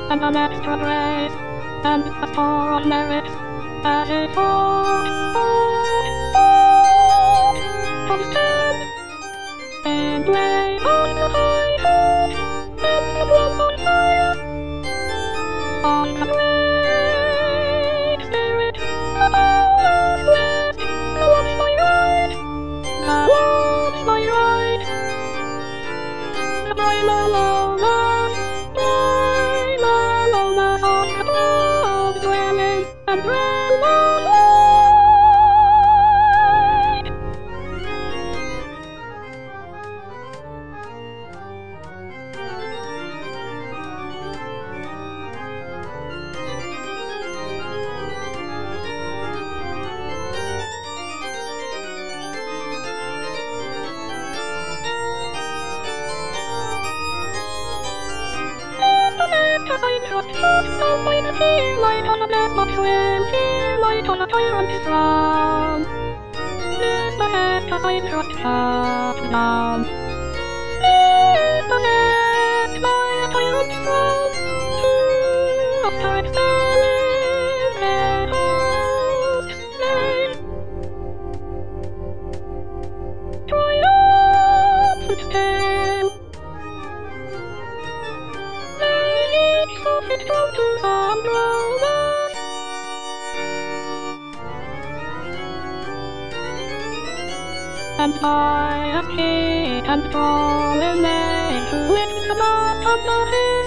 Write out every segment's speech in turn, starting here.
and an extra grace, and a store of merit, as it from stand, and lay on the high heart, and the blood on fire, on the great spirit, the power's blessed, the love's my ride, the love's my ride, the boy Malona, on the cloud dwelling, and realm of light. As I trust God, Almighty, here light on a blessed man's realm, here light on a tyrant's throne. Lift my head, as I trust God down. Lift my head, by a tyrant's throne, who of time's darling, their host's name. Triumphant tale. It down to some brothers, and by a king and fallen name who lift the mast under his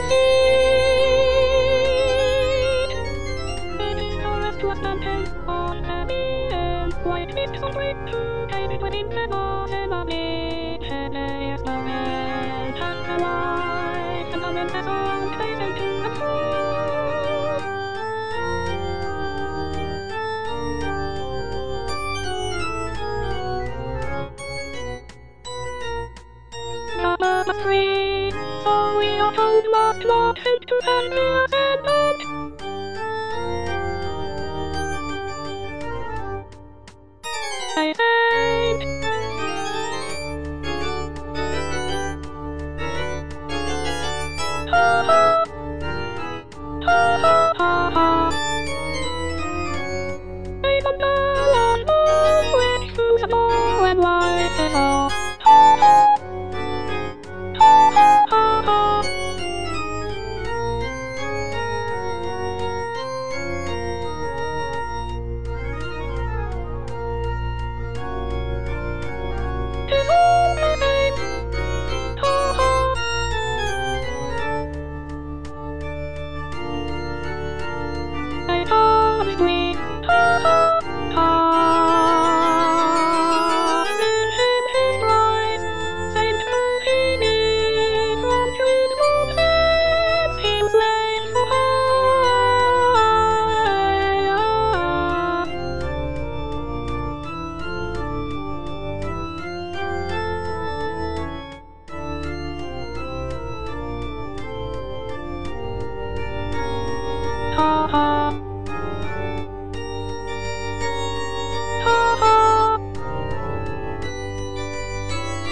feet. It is chorus to a mountain on the hill, white meat on break to David within the mountain of bleach, and there is no end, and the light, and the wind has on place into the floor. Number 3, so we are told must not hint to envious and not. I said, ha ha, ha ha ha ha. They come down on moon, which through the bow and light and all. Ha ha. Tis all the same, ha ha. I promised we, ha ha ha. In him his prize, Saint Mohini, from Jude Momsen's him slain for hire. Ha ha. Ha ha.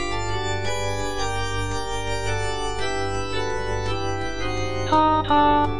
Ha ha.